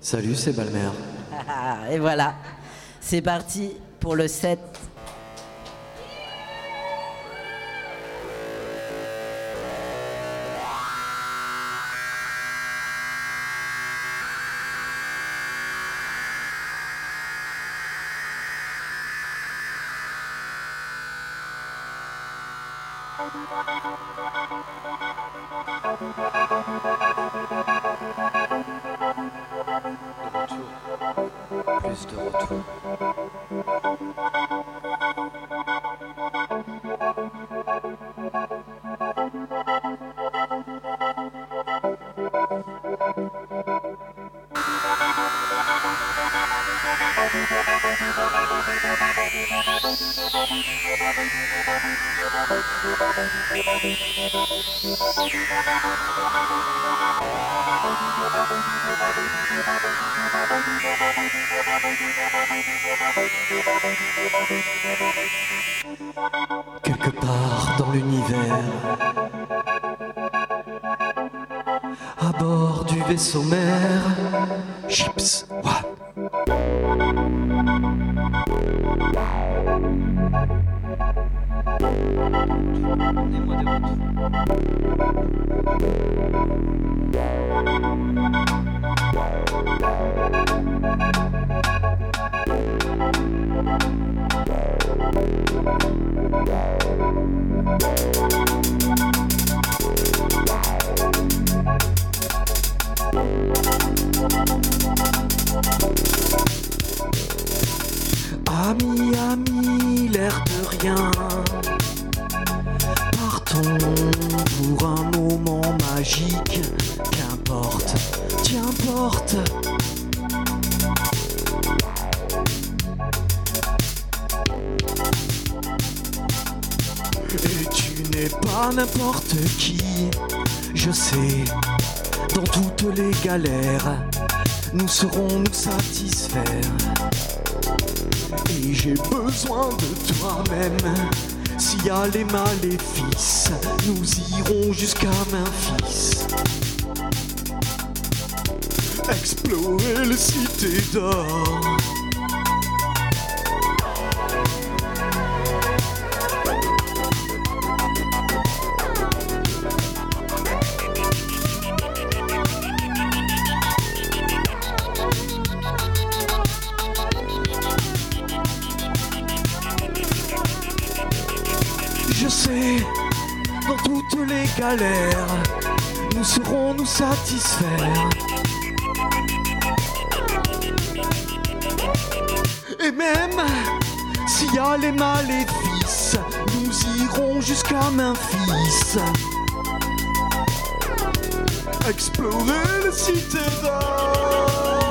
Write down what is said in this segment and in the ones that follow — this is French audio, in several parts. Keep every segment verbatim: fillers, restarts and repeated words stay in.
Salut, c'est Balmer. Et voilà, c'est parti pour le set. Plus de retour. Quelque part dans l'univers, à bord du vaisseau mère, Chips One. Donnez-moi des Ami, ami, l'air de rien. Partons pour un moment magique. Qu'importe, qu'importe. Et tu n'es pas n'importe qui. Je sais, dans toutes les galères, nous saurons nous satisfaire. Et j'ai besoin de toi-même. S'il y a les maléfices, nous irons jusqu'à Memphis. Explorer les cités d'or. Je sais, dans toutes les galères, nous saurons nous satisfaire. Et même s'il y a les maléfices, nous irons jusqu'à Memphis. Explorer les cités d'or.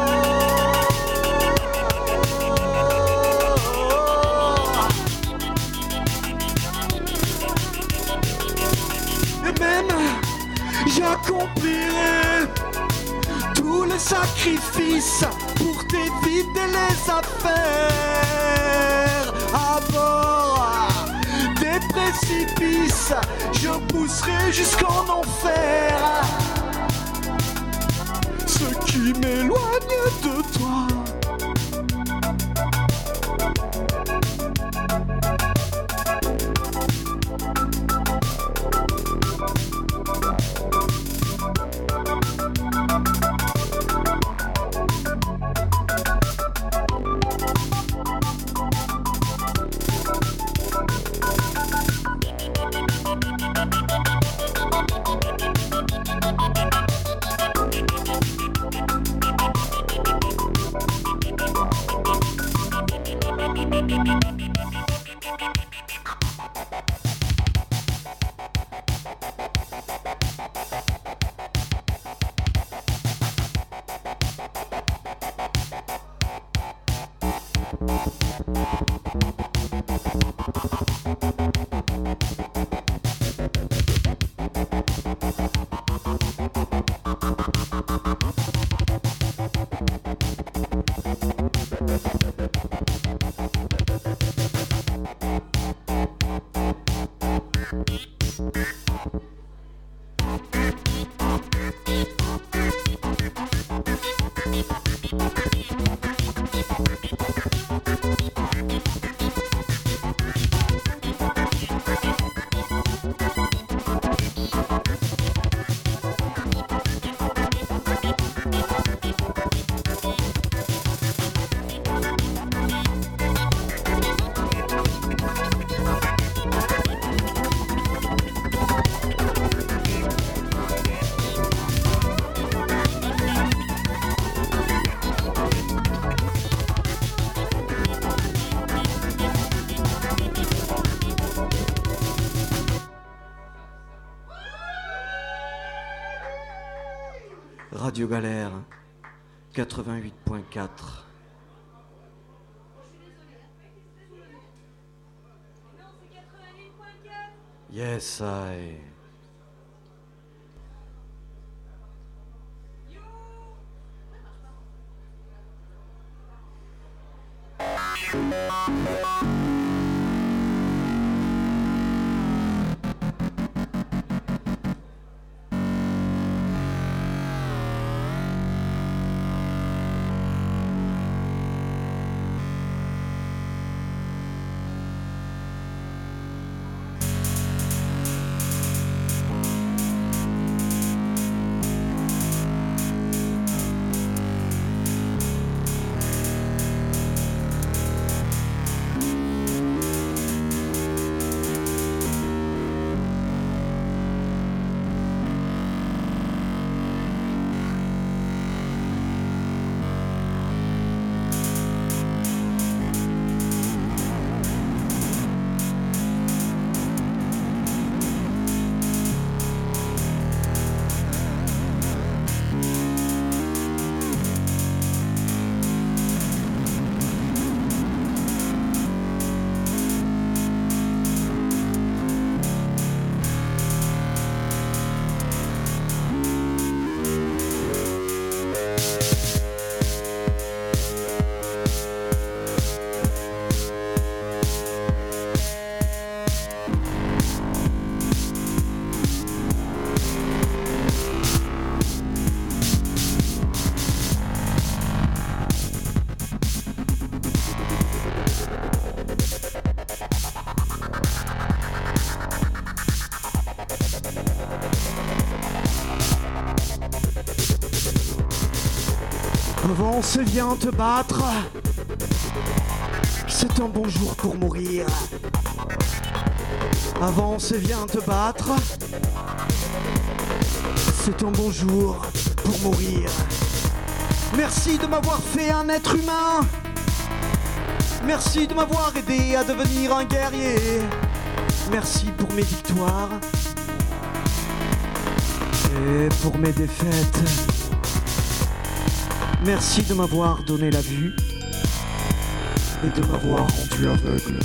J'accomplirai tous les sacrifices pour t'éviter les affaires. À bord des précipices, je pousserai jusqu'en enfer ce qui m'éloigne de toi. Radio Galère, quatre-vingt-huit point quatre. Yes, I. Avance et viens te battre. C'est un bon jour pour mourir. Avance et viens te battre. C'est un bon jour pour mourir. Merci de m'avoir fait un être humain. Merci de m'avoir aidé à devenir un guerrier. Merci pour mes victoires et pour mes défaites. Merci de m'avoir donné la vue et de m'avoir rendu aveugle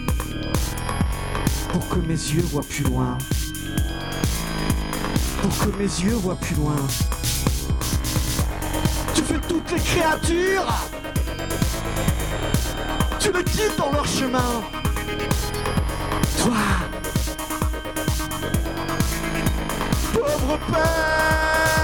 pour que mes yeux voient plus loin. Pour que mes yeux voient plus loin. Tu fais toutes les créatures. Tu les guides dans leur chemin. Toi, pauvre père.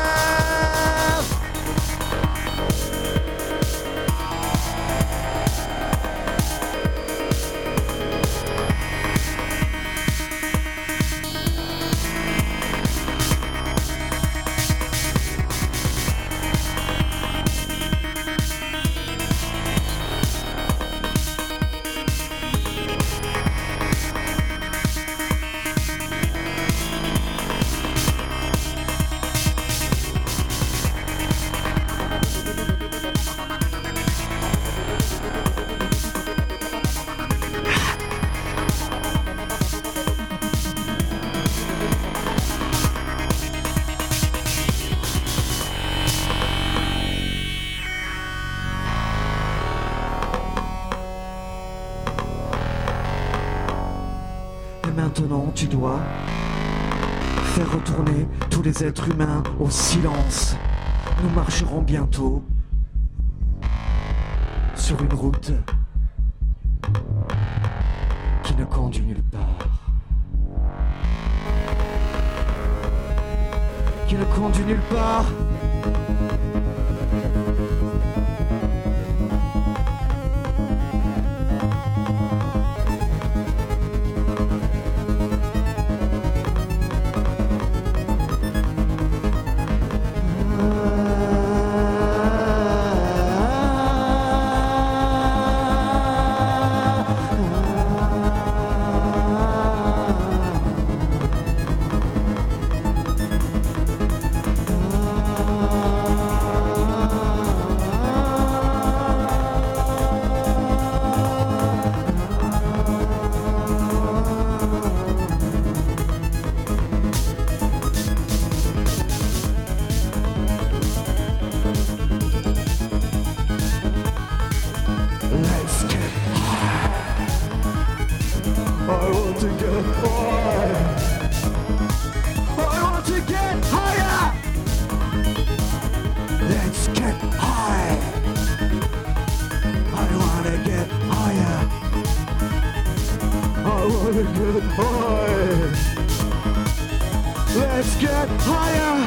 Maintenant, tu dois faire retourner tous les êtres humains au silence. Nous marcherons bientôt sur une route qui ne conduit nulle part. Qui ne conduit nulle part. good boy. Let's get higher.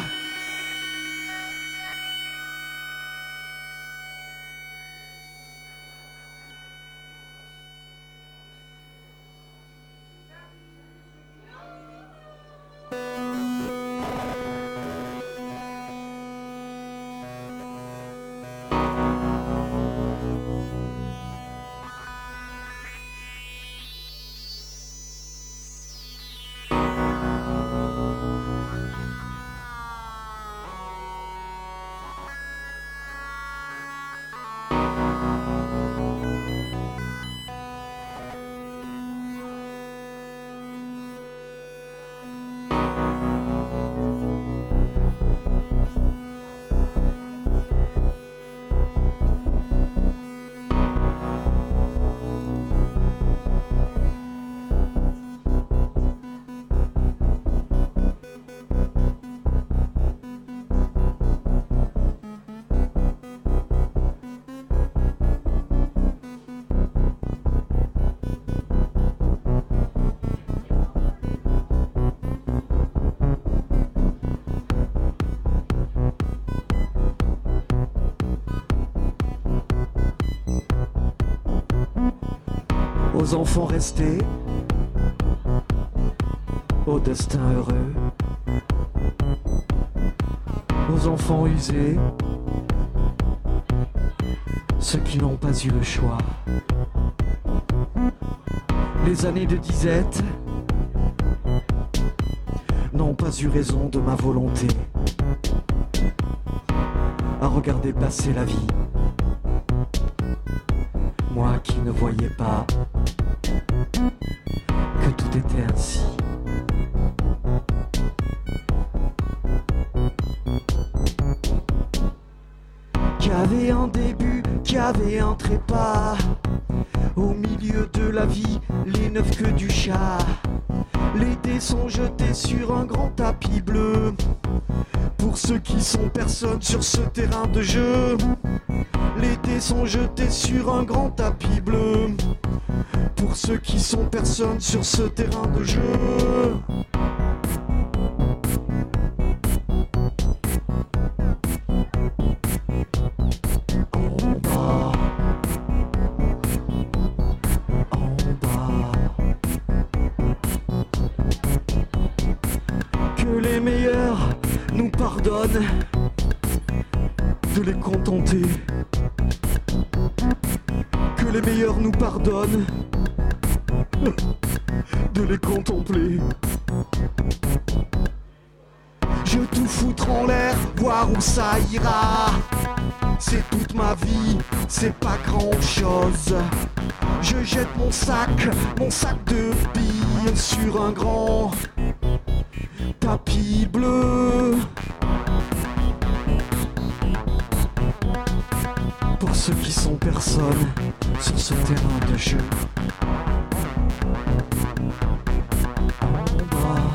Aux enfants restés, au destin heureux, aux enfants usés, ceux qui n'ont pas eu le choix. Les années de disette n'ont pas eu raison de ma volonté à regarder passer la vie. Moi qui ne voyais pas que tout était ainsi. Qui avait un début, qui avait un trépas. Au milieu de la vie, les neuf queues du chat. Les dés sont jetés sur un grand tapis bleu. Pour ceux qui sont personne sur ce terrain de jeu. Les dés sont jetés sur un grand tapis bleu. Pour ceux qui sont personne sur ce terrain de jeu. En bas, en bas. Que les meilleurs nous pardonnent de les contenter. Que les meilleurs nous pardonnent de les contempler. Je tout foutre en l'air, voir où ça ira. C'est toute ma vie, c'est pas grand chose. Je jette mon sac, mon sac de billes sur un grand tapis bleu. Pour ceux qui sont personne sur ce terrain de jeu. En bas.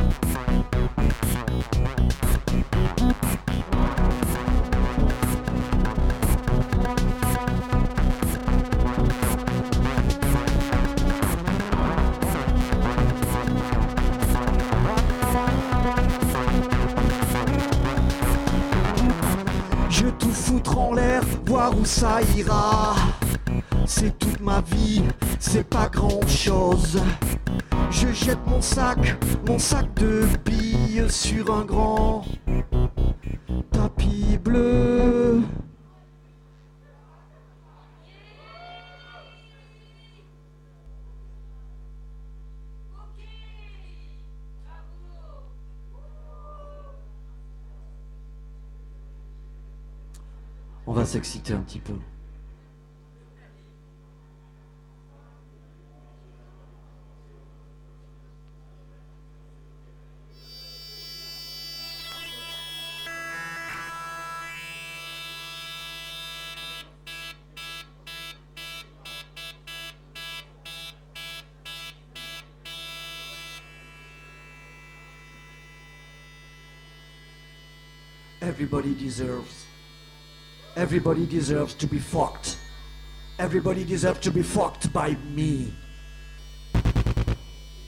Je tout foutre en l'air, voir où ça ira. C'est toute ma vie, c'est pas grand chose. Je jette mon sac, mon sac de billes sur un grand tapis bleu. On va s'exciter un petit peu. Everybody deserves. Everybody deserves to be fucked. Everybody deserves to be fucked by me.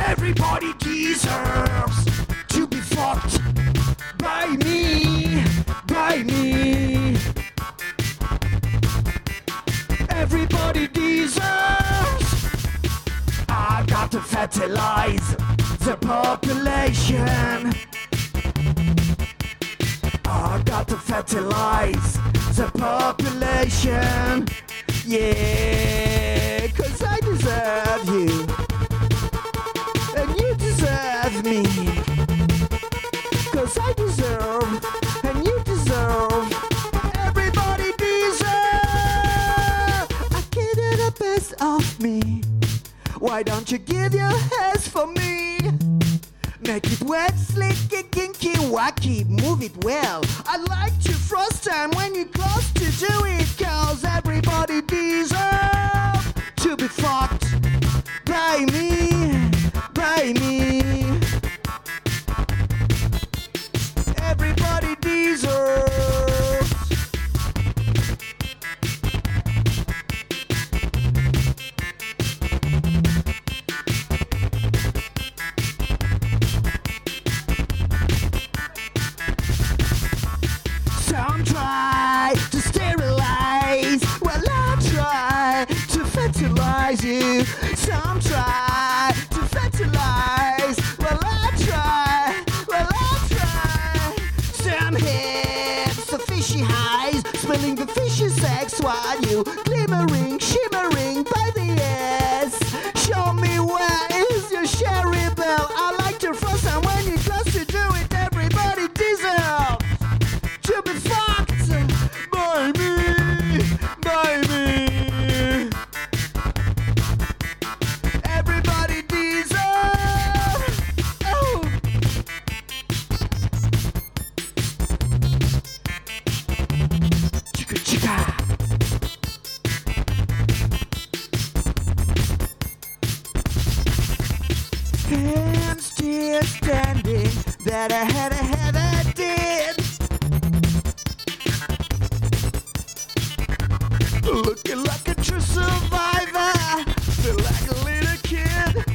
Everybody deserves to be fucked by me, by me. Everybody deserves. I got to fertilize the population. I got to fertilize the population. Yeah, 'cause I deserve you. And you deserve me. 'Cause I deserve, and you deserve. Everybody deserve. I give you the best of me. Why don't you give your hands for me? Make it wet, slick, kinky, wacky, move it well. I like to frost time when you're close to do it, 'cause everybody deserves to be fucked by me, by me. Everybody deserves. Some try to sterilize, well I try to fertilize you. Some try to fertilize, well I try, well I try. Some hips, the fishy eyes, spilling the fishy sex while you glimmering, shimmering by the ass. Show me where is your sherry bell. I like to frost and when you're close to do it, everybody deserves to be fucked by me, by me. Everybody deserves. Oh. Chicka chicka. I'm still standing, that I had a head I did. Looking like a true survivor, feel like a little kid.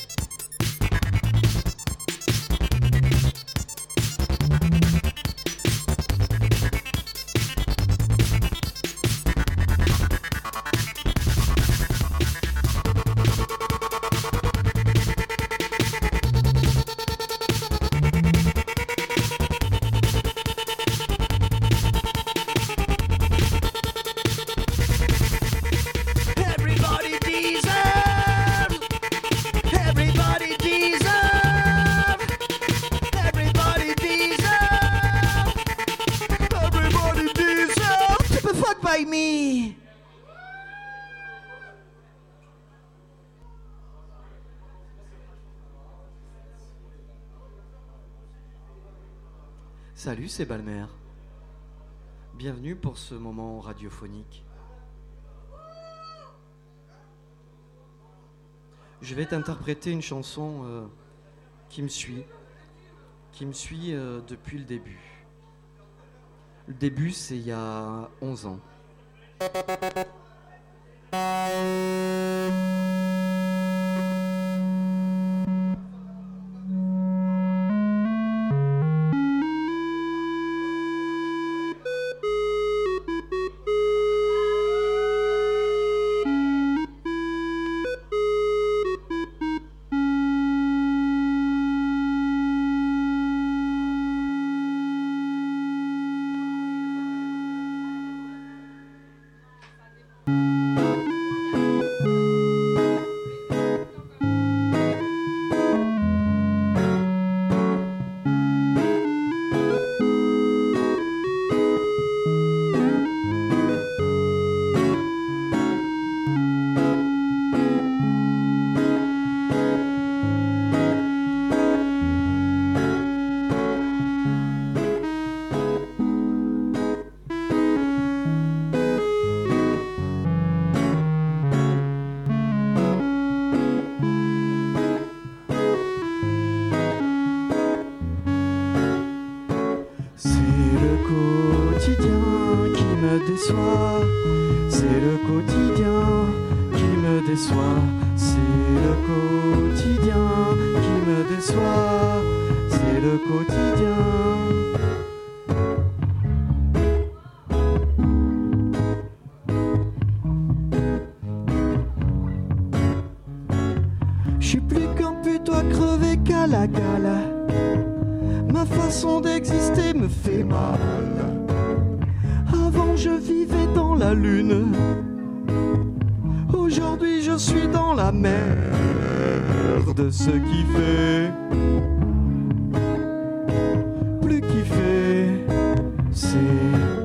Everybody deserves. Everybody deserves. Everybody deserves. Everybody deserves to be fucked by me. Salut, c'est Balmer. Bienvenue pour ce moment radiophonique. Je vais t'interpréter une chanson euh, qui me suit, qui me suit euh, depuis le début. Le début, c'est il y a onze ans. gala gala. Ma façon d'exister me fait mal. Avant je vivais dans la lune. Aujourd'hui je suis dans la merde. Ce qui fait plus kiffer, c'est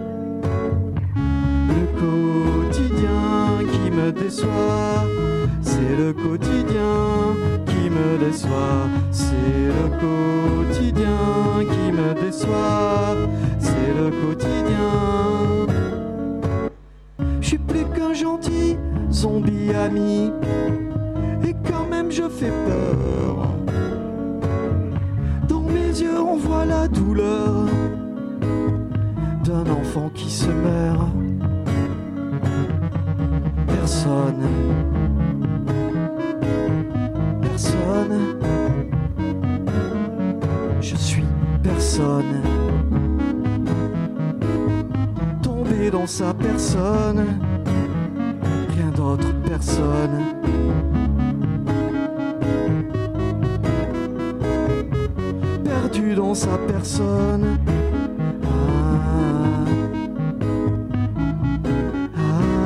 le quotidien qui me déçoit. C'est le quotidien qui me déçoit. C'est le quotidien qui me déçoit. C'est le quotidien. Je suis plus qu'un gentil zombie ami. Et quand même je fais peur. Dans mes yeux on voit la douleur d'un enfant qui se meurt. Personne, personne, je suis personne. Tombé dans sa personne, rien d'autre, personne. Perdu dans sa personne. Ah, ah,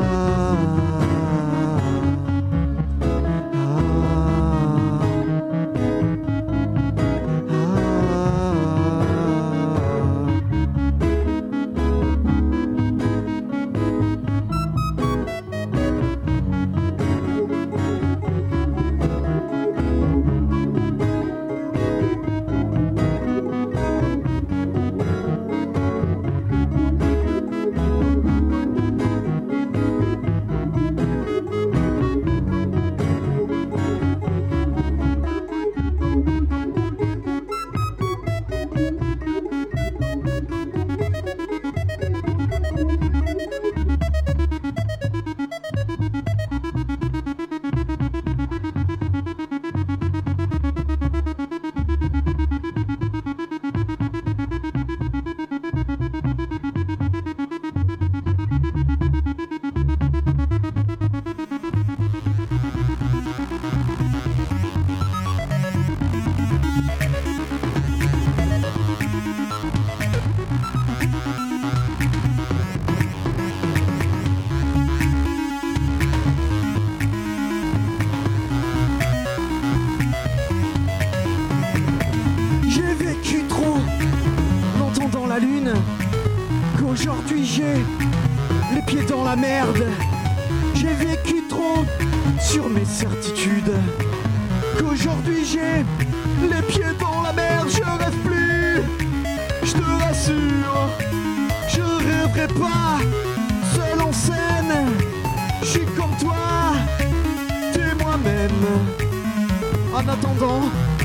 Qu'aujourd'hui j'ai les pieds dans la merde. J'ai vécu trop sur mes certitudes. Qu'aujourd'hui j'ai les pieds dans la merde. Je rêve plus, je te rassure. Je rêverai pas seul en scène. Je suis comme toi, t'es moi-même. En attendant,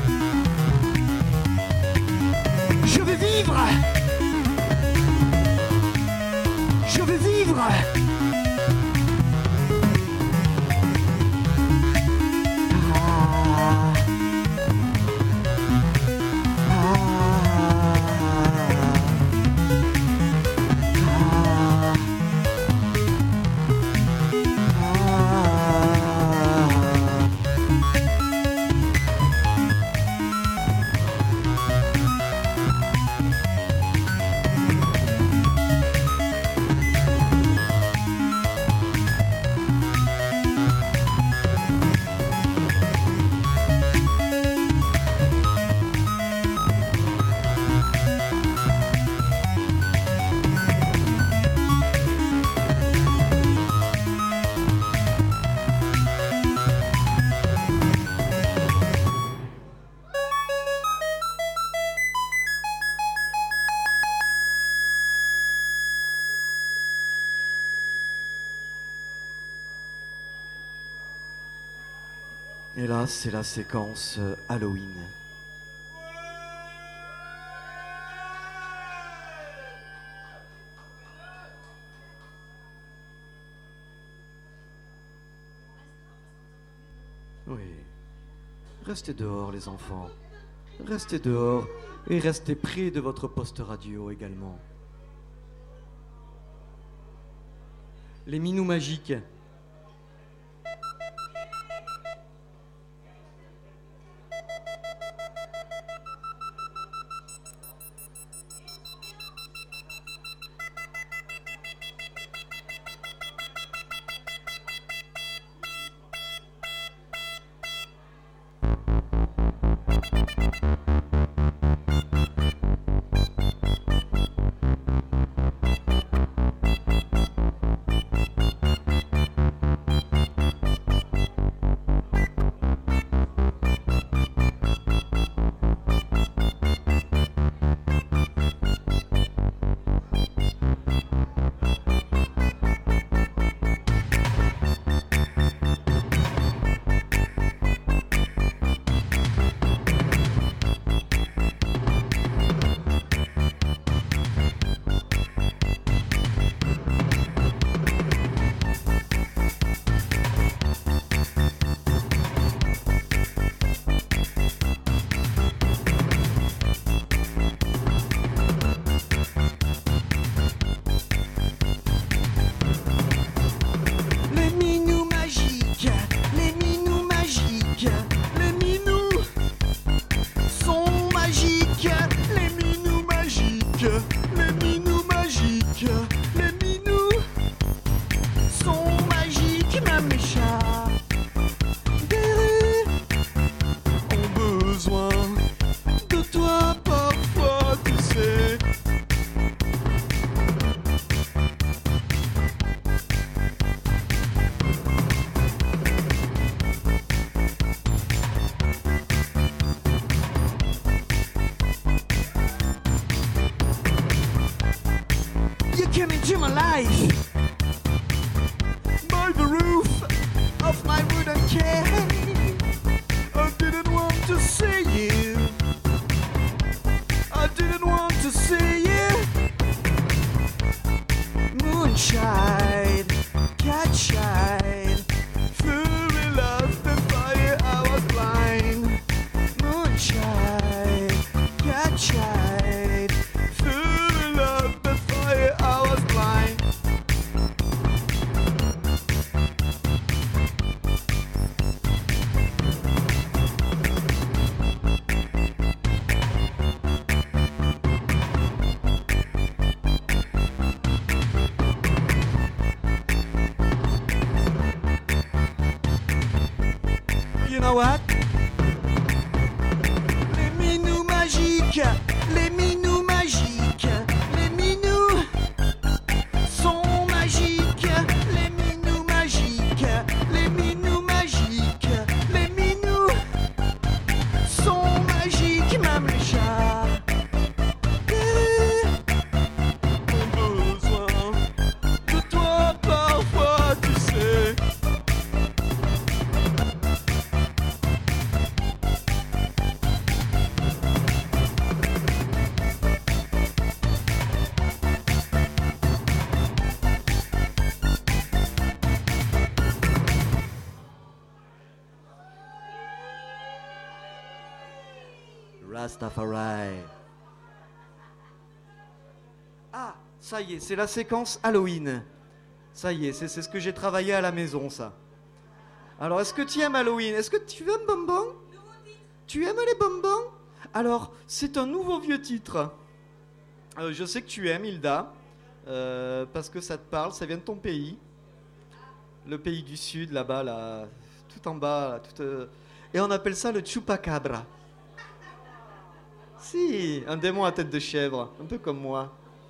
je vais vivre. Je vais vivre. Ah. Et là, c'est la séquence euh, Halloween. Oui. Restez dehors, les enfants. Restez dehors et restez près de votre poste radio également. Les minous magiques. Came into my life by the roof of my wooden cage. I didn't want to see you. I didn't want to see you. Moonshine, catshine, fully loved the fire. I was blind. Moonshine, catshine, fully loved the fire. I was blind. You know what? Les minous magiques, les minous magiques, les minous sont magiques, les minous magiques, les minous magiques, les minous sont magiques, même les chats ont besoin de toi parfois, tu sais. Rastafari. Ah, ça y est, c'est la séquence Halloween. Ça y est, c'est c'est ce que j'ai travaillé à la maison, ça. Alors, est-ce que tu aimes Halloween? Est-ce que tu aimes bonbons? Tu aimes les bonbons? Alors, c'est un nouveau vieux titre. Euh, je sais que tu aimes, Hilda, euh, parce que ça te parle, ça vient de ton pays. Le pays du Sud, là-bas, là, tout en bas. Là, tout, euh, et on appelle ça le chupacabra. Si, un démon à tête de chèvre, un peu comme moi.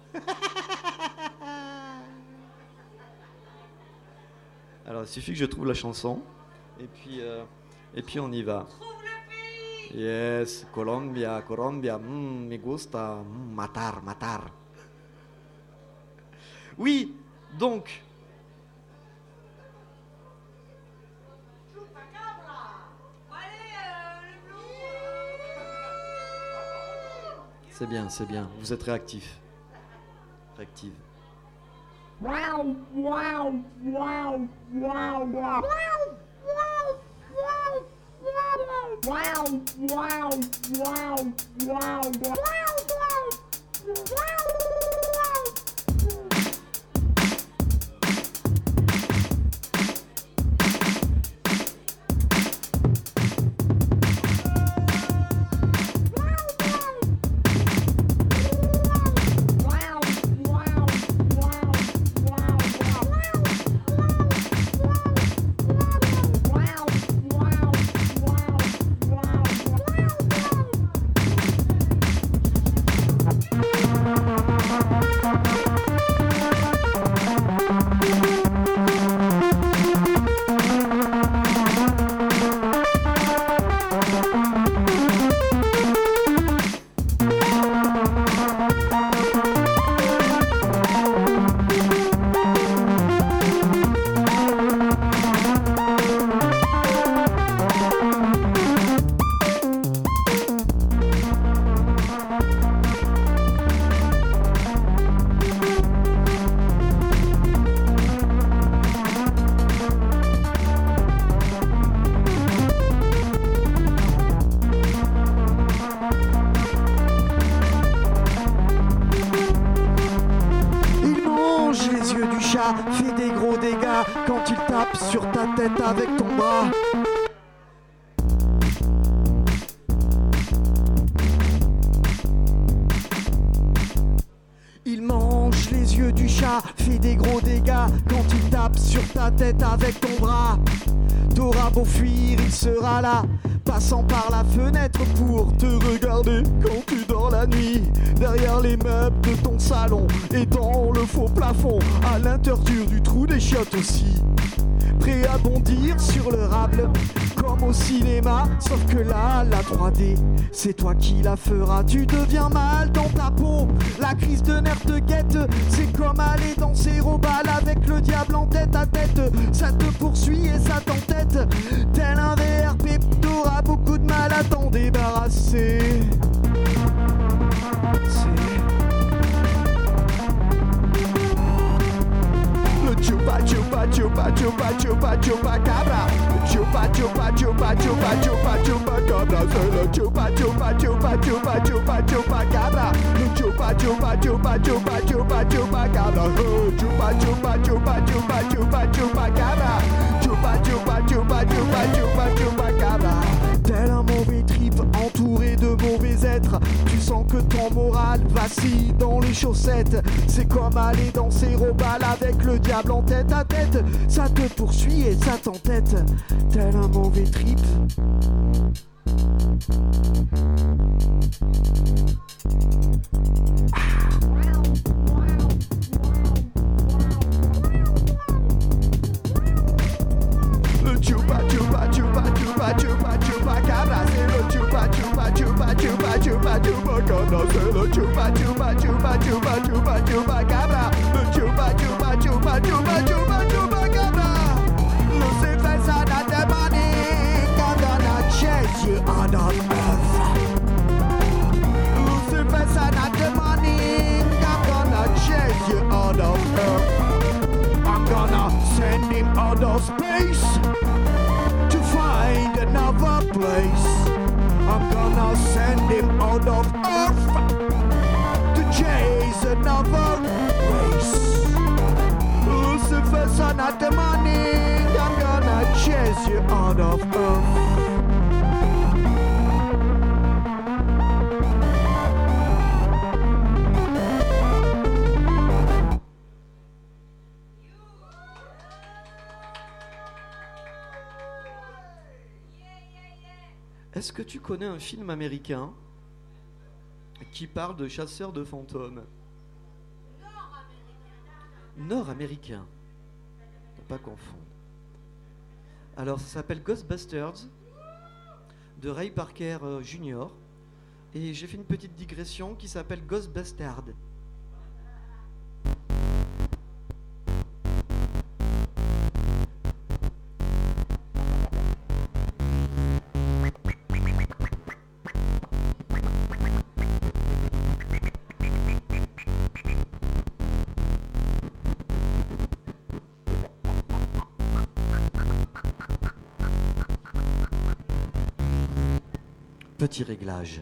Alors, il suffit que je trouve la chanson, et puis, euh, et puis on y va. Trouve le pays. Yes, Colombia, Colombia, mm, me gusta, mm, matar, matar. Oui, donc, Chupacabra. Allez, euh, le blond. c'est bien, c'est bien, vous êtes réactif. Réactive. Wow, wow, wow, wow, wow. Wow, wow, wow, wow, wow, wow. Wow. chat fait des gros dégâts quand il tape sur ta tête avec ton bras. Il mange les yeux du chat, fait des gros dégâts quand il tape sur ta tête avec ton bras. T'auras beau fuir, il sera là, passant par la fenêtre pour te regarder quand tu dors la nuit. Derrière les meubles de ton salon et dans le faux plafond, à l'intérieur du trou des chiottes aussi. Prêt à bondir sur le rable, comme au cinéma, sauf que là, la trois D, c'est toi qui la feras. Tu deviens mal dans ta peau, la crise de nerfs te guette. C'est comme aller danser au bal avec le diable en tête à tête. Ça te poursuit et ça t'entête, tel un V R P. T'auras beaucoup de mal à t'en débarrasser. C'est... le chupa chupa chupa chupa chupa chupa cabra. Chupa chupa chupa chupa chupa chupa cabra. C'est le chupa chupa chupa chupa chupa chupa cabra. Le chupa chupa chupa chupa chupa chupa cabra. Chupa chupa chupa chupa chupa chupa cabra. Chupa chupa chupa chupa chupa chupa cabra. Tel un mauvais trip entouré de mauvais êtres, tu sens que ton moral vacille dans les chaussettes. C'est comme aller danser au bal avec le diable en tête à tête. Ça te poursuit et ça t'entête, tel un mauvais trip. Le chupa chupa chupa chupa chupa chupa cabra. C'est le chupa chupa chupa chupa chupa chupa cabra. C'est le chupa chupa chupa chupa chupa chupa cabra. Le chupa chupa chupa chupa chupa chupa cabra. Lucifer said that the money I'm gonna chase you out of earth. Lucifer said that the money I'm gonna chase you out of earth. I'm gonna send him out of space to find another place. I'm gonna send him out of earth to chase another race. Lucifer, son of the money, I'm gonna chase you out of earth. Est-ce que tu connais un film américain qui parle de chasseurs de fantômes? Nord-américain. Ne pas confondre. Alors, ça s'appelle Ghostbusters, de Ray Parker euh, Junior Et j'ai fait une petite digression qui s'appelle Ghostbusters. Petit réglage.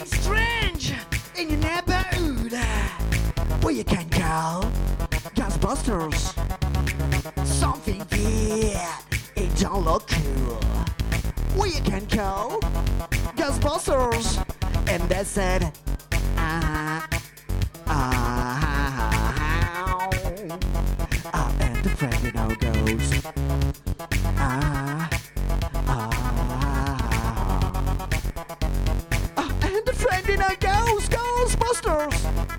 something strange in your neighborhood where you can call Ghostbusters. Something weird, it don't look cool. Where you can call Ghostbusters. And they said, ah, ah, ah, ah, and the friend you know goes, ah, ah, ah, and the friend you know goes, Ghostbusters.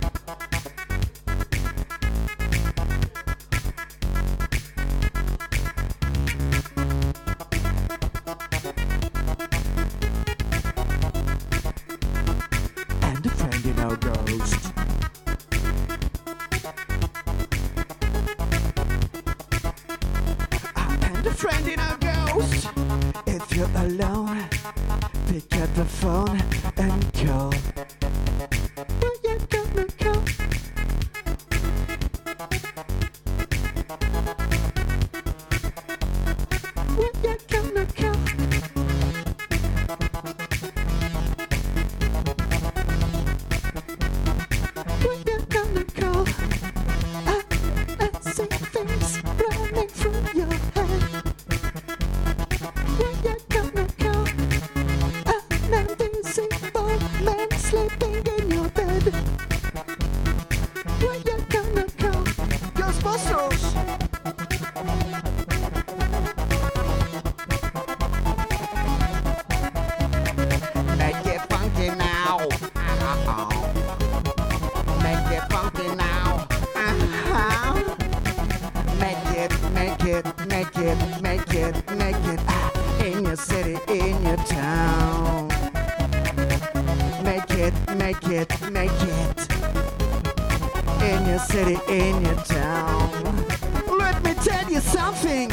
Ghost. And a friend in a ghost. If you're alone, pick up the phone and call. Where you gonna go? Where you gonna go? Make it, make it, make it ah, in your city, in your town. Make it, make it, make it in your city, in your town. Let me tell you something.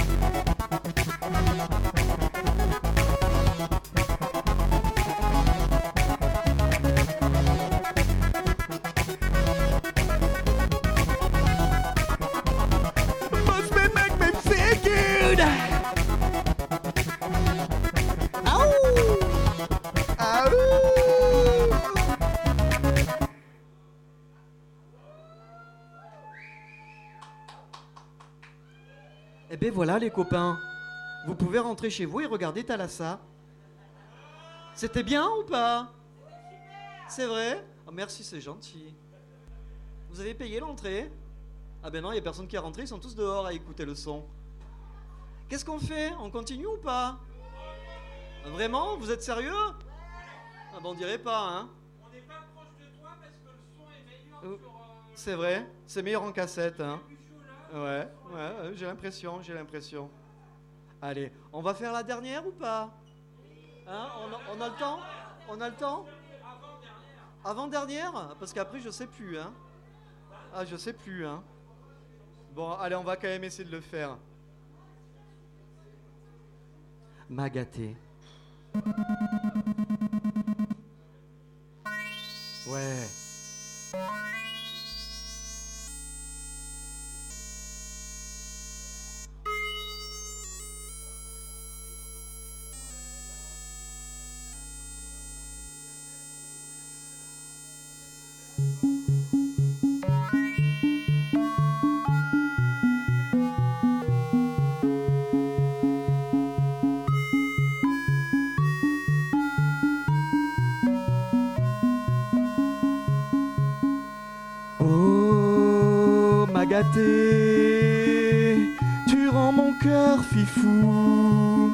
Eh ben voilà les copains, vous pouvez rentrer chez vous et regarder Thalassa. C'était bien ou pas? C'est vrai? Oh, merci, c'est gentil. Vous avez payé l'entrée? Ah ben non, il n'y a personne qui est rentré, ils sont tous dehors à écouter le son. Qu'est-ce qu'on fait? On continue ou pas? Vraiment? Vous êtes sérieux? Ah ben on dirait pas, hein? On n'est pas proche de toi parce que le son est meilleur sur... Euh... C'est vrai, c'est meilleur en cassette, hein? Ouais, ouais, ouais, j'ai l'impression, j'ai l'impression. Allez, on va faire la dernière ou pas? Hein, on, a, on a le temps? On a le temps? Avant-dernière. Avant-dernière? Parce qu'après, je sais plus, hein. Ah, je sais plus, hein. Bon, allez, on va quand même essayer de le faire. M'a gâté. Ouais. Oh, m'a gâté, tu rends mon cœur fifou,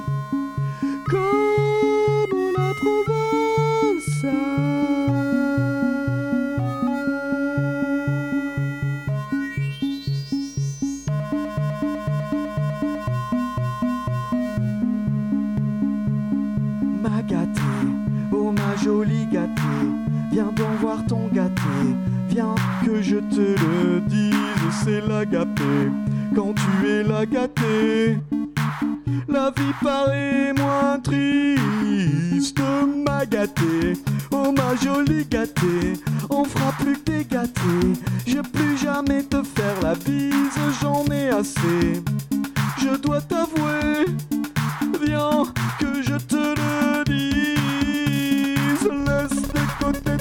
comme la Provence. M'a gâté, oh ma jolie gâtée, viens donc voir ton gâté. Viens que je te le dise, c'est l'agapé. Quand tu es la gâtée, la vie paraît moins triste. M'a gâtée, oh ma jolie gâtée, on fera plus que des gâtés. Je plus jamais te faire la bise, j'en ai assez. Je dois t'avouer, viens que je te le dise. Laisse de côté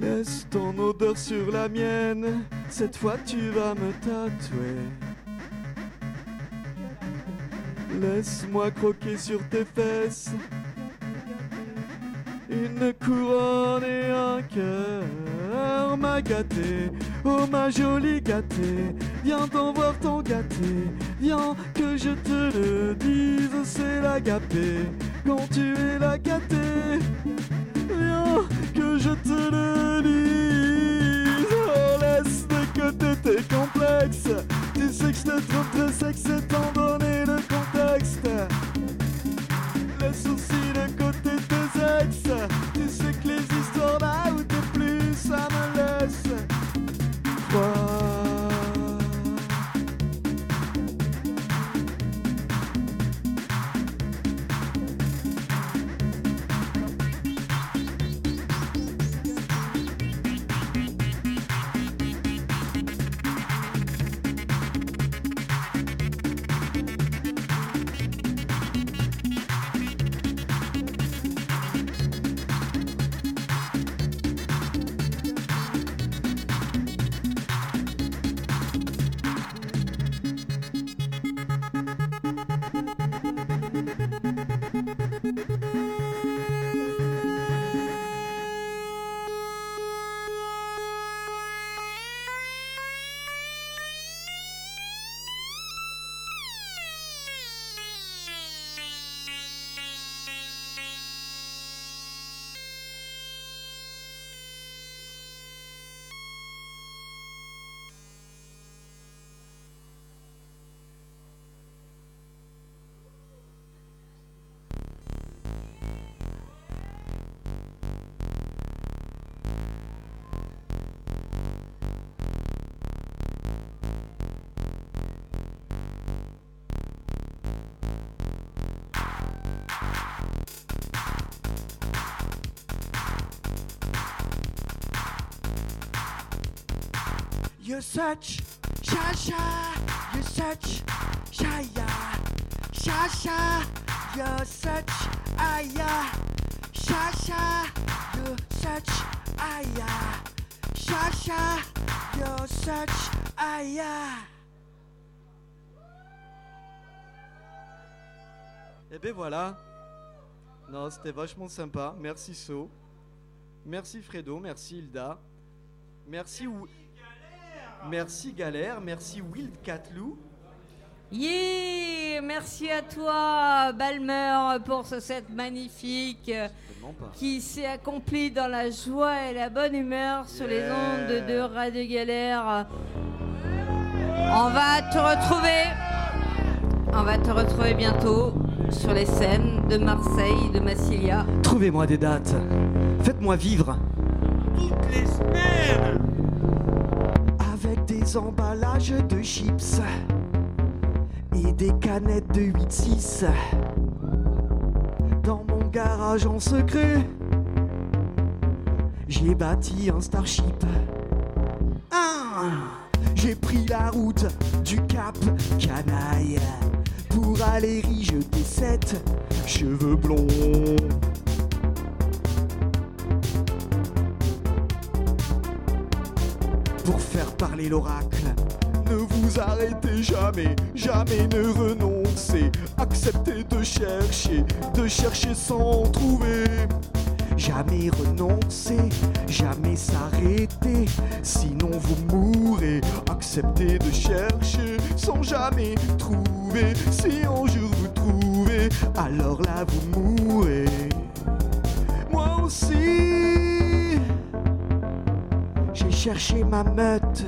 Laisse ton odeur sur la mienne, cette fois tu vas me tatouer. Laisse-moi croquer sur tes fesses une couronne et un cœur. Ma gâtée, oh ma jolie gâtée, viens t'en voir ton gâté. Viens que je te le dise, c'est l'agapé quand tu es la gâtée. Viens que je te le dise. Oh, laisse de côté tes complexes, tu sais que je te trouve très sexe étant donné le contexte. Laisse aussi de côté tes ex, tu sais que les histoires là où t'es plus, ça me laisse froid. You're such sha-sha, you're such sha-ya, sha-sha, you're such aya, sha-sha, you're such aya, sha-sha, you're such aya. Et ben voilà. Non, c'était vachement sympa. Merci So. Merci Fredo, merci Hilda. Merci Ou... Merci Galère, merci Wildcatlou. Yeah, merci à toi Balmer pour ce set magnifique qui s'est accompli dans la joie et la bonne humeur sur yeah. les ondes de Radio Galère. On va te retrouver, on va te retrouver bientôt sur les scènes de Marseille, de Massilia. Trouvez-moi des dates, faites-moi vivre. Toutes les semaines. Avec des emballages de chips et des canettes de huit six. Dans mon garage en secret, j'ai bâti un Starship. Ah, j'ai pris la route du Cap Canaille pour aller y jeter sept cheveux blonds. Pour faire parler l'oracle, ne vous arrêtez jamais, jamais ne renoncez. Acceptez de chercher, de chercher sans trouver. Jamais renoncer, jamais s'arrêter, sinon vous mourrez. Acceptez de chercher sans jamais trouver. Si un jour vous trouvez, alors là vous mourrez. Moi aussi, j'ai cherché ma meute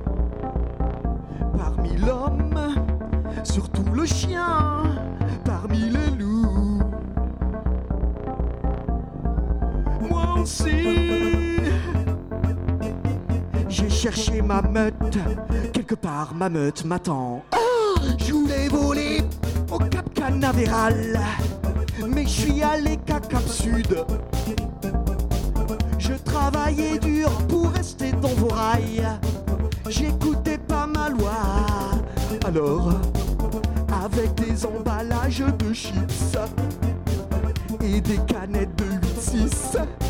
parmi l'homme, surtout le chien, parmi les loups. Moi aussi, j'ai cherché ma meute, quelque part ma meute m'attend. Oh, je voulais voler au Cap Canaveral, mais je suis allé qu'à Cap Sud. Je travaillais dur pour rester dans vos rails. J'écoutais pas ma loi. Alors, avec des emballages de chips et des canettes de huit six,